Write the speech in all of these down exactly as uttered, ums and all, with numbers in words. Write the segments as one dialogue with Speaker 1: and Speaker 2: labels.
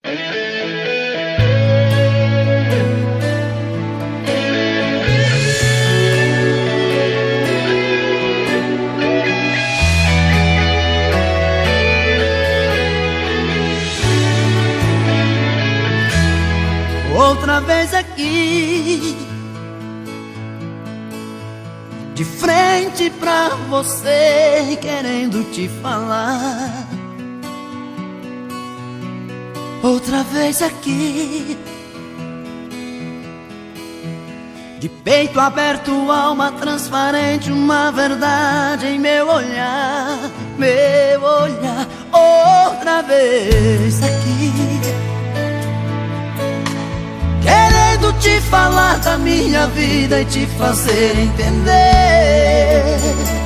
Speaker 1: Outra vez aqui, de frente pra você, querendo te falar. Outra vez aqui, de peito aberto, alma transparente, uma verdade em meu olhar, meu olhar. Outra vez aqui, querendo te falar da minha vida e te fazer entender.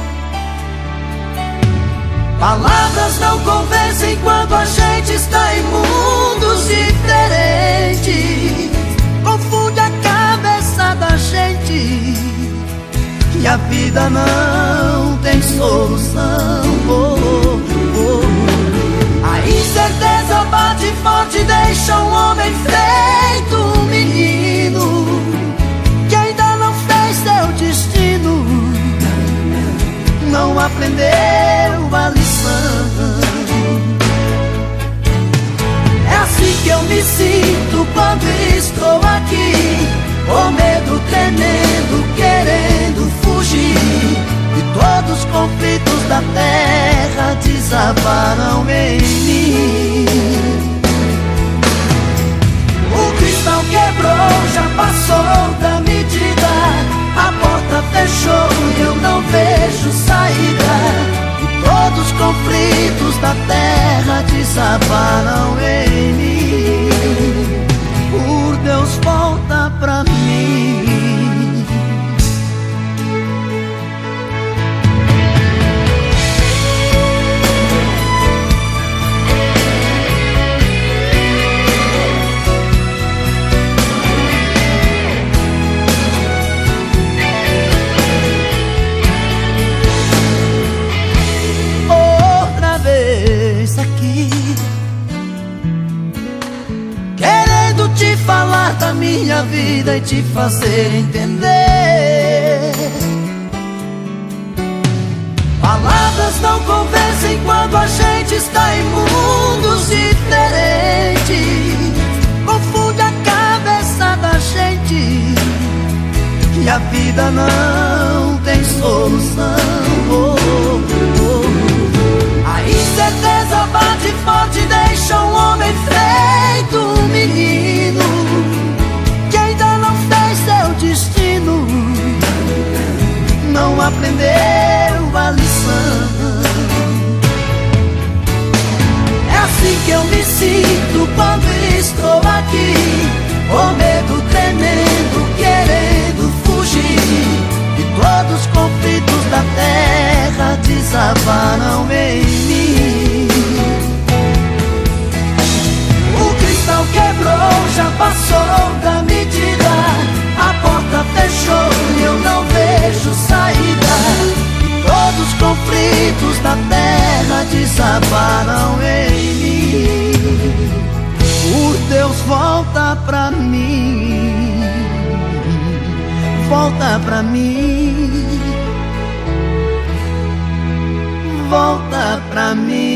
Speaker 1: Palavras não convencem quando a gente está em mundos diferentes. Confunde a cabeça da gente e a vida não tem solução. Oh, oh, oh. A incerteza bate forte, deixa um homem feito um menino que ainda não fez seu destino, não aprendeu a lição. É assim que eu me sinto quando estou aqui, com medo, tremendo, querendo fugir, e todos os conflitos da terra desabaram em mim. O cristal quebrou, já passou da medida, a porta fechou e eu não vejo saída, e todos os conflitos da terra desabaram em mim. Por Deus, volta pra mim. Aqui, querendo te falar da minha vida e te fazer entender. Palavras não convencem quando a gente está em mundos diferentes. Confunde a cabeça da gente e a vida não tem solução. Oh, oh, oh. A incerteza bate forte, deixa um homem feito um menino que ainda não fez seu destino, não aprendeu a lição. É assim que eu me sinto quando estou aqui, com medo, tremendo, querendo fugir, e todos os conflitos da terra desabaram em mim. O cristal quebrou, já passou da medida, a porta fechou e eu não vejo saída, e todos os conflitos da terra desabaram em mim. Por Deus, volta pra mim, volta pra mim, volta pra mim.